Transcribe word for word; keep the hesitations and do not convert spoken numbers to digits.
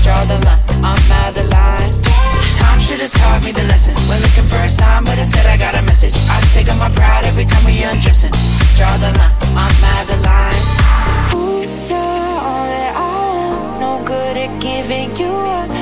draw the line, I'm Madeline. Time should've taught me the lesson. We're looking for a sign, but instead I got a message. I take on my pride every time we undressing. Draw the line, I'm Madeline. Ooh, you're all that I want. No good at giving you up.